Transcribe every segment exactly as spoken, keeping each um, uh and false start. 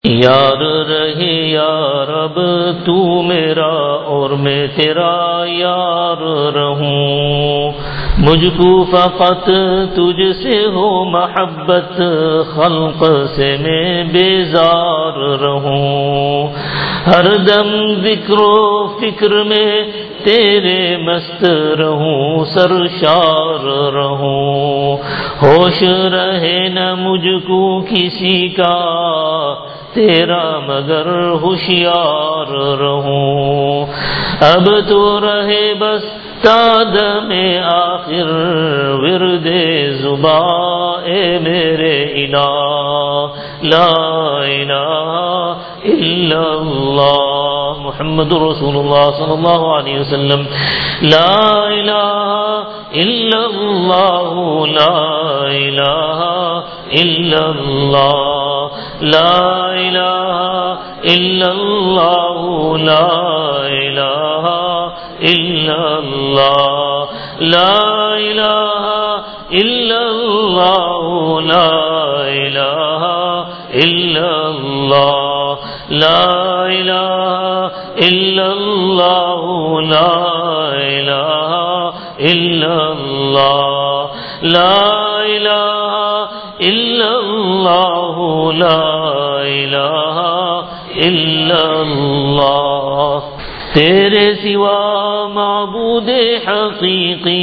یار رہے یا رب تو میرا اور میں تیرا یار رہوں، مجھ کو فقط تجھ سے ہو محبت، خلق سے میں بیزار رہوں، ہر دم ذکر و فکر میں تیرے مست رہوں، سرشار رہوں، ہوش رہے نہ مجھ کو کسی کا تیرا مگر ہوشیار رہوں، اب تو رہے بس تادم آخر ورد زباں اے میرے الہ، لا الہ الا اللہ محمد رسول اللہ صلی اللہ علیہ وسلم، لا الہ الا اللہ، لا الہ الا اللہ، لا الہ الا اللہ، لا الہ الا اللہ، لا الہ الا اللہ، لا الہ الا اللہ، لا الہ الا اللہ، لا الہ الا اللہ، لا الہ الا اللہ، لا الہ الا اللہ۔ تیرے سوا معبود حقیقی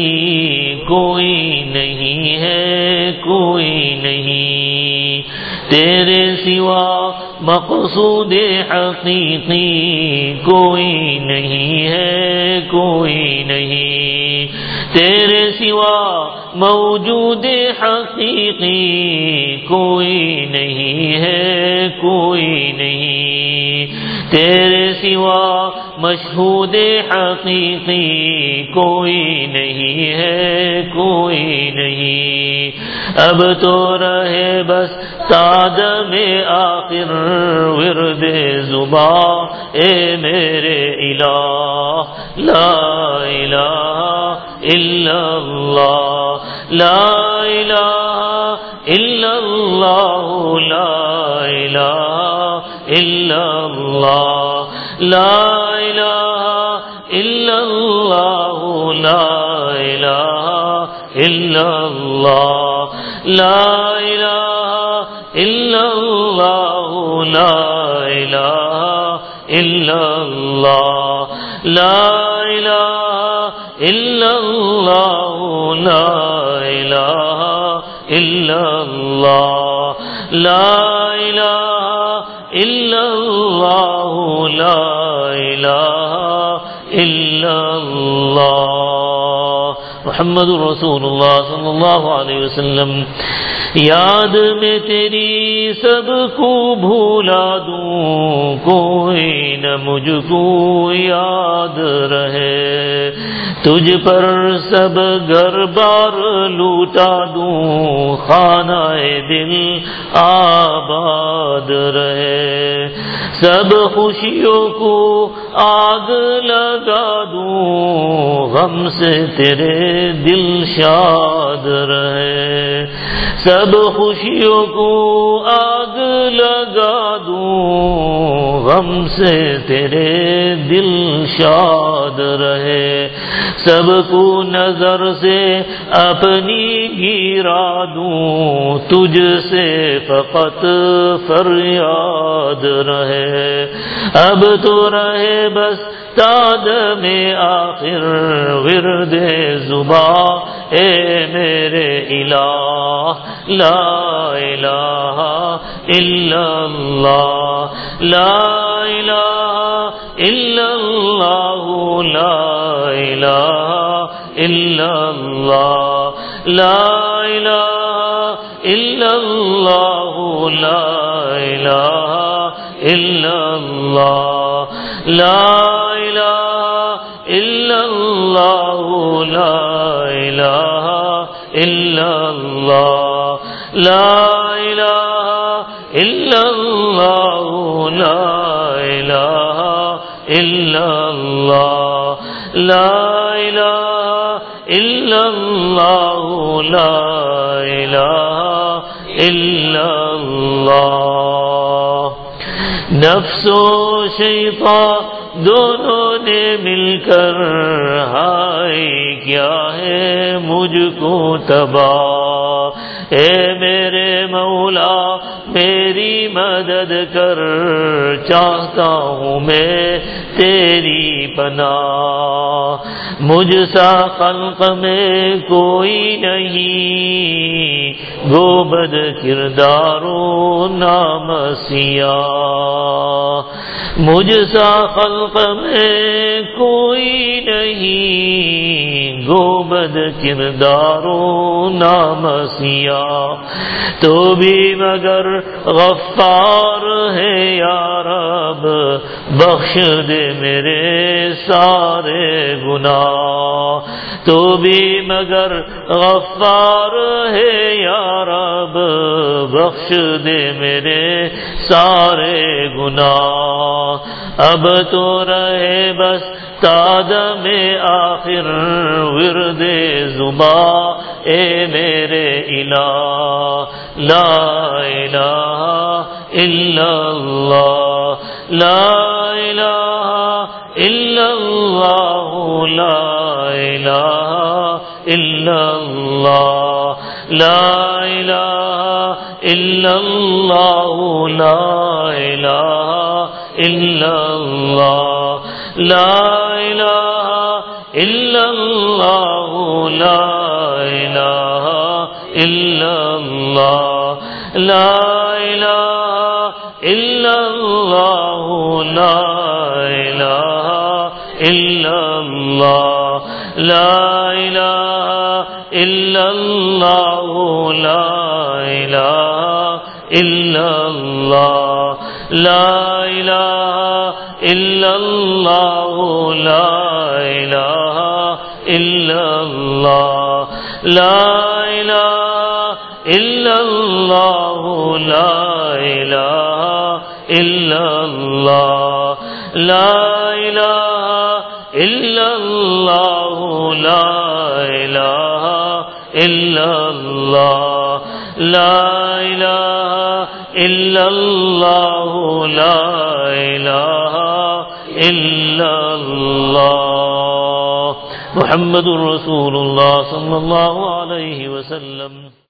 کوئی نہیں ہے، کوئی نہیں، تیرے سوا مقصود حقیقی کوئی نہیں ہے، کوئی نہیں، تیرے سوا موجود حقیقی کوئی نہیں ہے، کوئی نہیں، تیرے سوا مشہود حقیقی کوئی نہیں ہے، کوئی نہیں، اب تو رہے بس تادم آخر ورد زباں اے میرے الہ، لا الہ الا اللہ، لا الہ الا اللہ، لا الہ الا اللہ، لا الہ الا اللہ، لا الہ الا اللہ، لا الہ الا اللہ، لا الہ الا اللہ، لا الہ الا اللہ، لا الہ الا اللہ، لا الہ الا اللہ، لا الہ الا اللہ محمد رسول اللہ صلی اللہ علیہ وسلم۔ یاد میں تیری سب کو بھولا دوں، کوئی نہ مجھ کو یاد رہے، تجھ پر سب گھر بار لوٹا دوں، خانہ دل آباد رہے، سب خوشیوں کو آگ لگا دوں، غم سے تیرے دل شاد رہے، سب خوشیوں کو آگ لگا دوں، غم سے تیرے دل شاد رہے، سب کو نظر سے اپنی گرا دوں، تجھ سے فقط فریاد رہے، اب تو رہے بس تادم آخر ورد زباں اے میرے الہ، لا الہ الا اللہ، لا الہ الا اللہ، لا الہ الا اللہ، لا الہ الا اللہ، لا الہ الا اللہ، لا الہ الا اللہ، لا الہ الا اللہ، لا الہ الا اللہ، لا الہ الا اللہ، لا الہ الا اللہ، لا الہ الا اللہ۔ نفس و شیطان دونوں نے مل کر ہائے کیا ہے مجھ کو تباہ، اے میرے مولا میری مدد کر، چاہتا ہوں میں تیری پناہ، مجھ سا خلق میں کوئی نہیں، گو بد کردار و نام سیاہ، مجھ سا خلق میں کوئی نہیں، گو بد کردار و نام سیاہ، تو بھی مگر غفار ہے یا رب، بخش دے میرے سارے گناہ، تو بھی مگر غفار ہے یا رب، بخش دے میرے سارے گناہ، اب تو رہے بس تادم آخر ورد زباں اے میرے الہ، لا الہ الا اللہ، لا الہ الا اللہ، لا الہ الا اللہ، لا الہ الا اللہ، لا الہ الا اللہ، لا الہ الا اللہ، لا الہ الا اللہ، لا الہ الا اللہ، لا الہ الا اللہ، لا الہ الا اللہ، لا الہ الا اللہ، لا الہ الا اللہ، لا الہ الا اللہ، لا الہ الا اللہ، لا الہ الا اللہ، لا الہ الا اللہ، لا الہ الا اللہ، لا الہ الا اللہ، لا الہ الا اللہ، محمد رسول اللہ صلی اللہ علیہ وسلم۔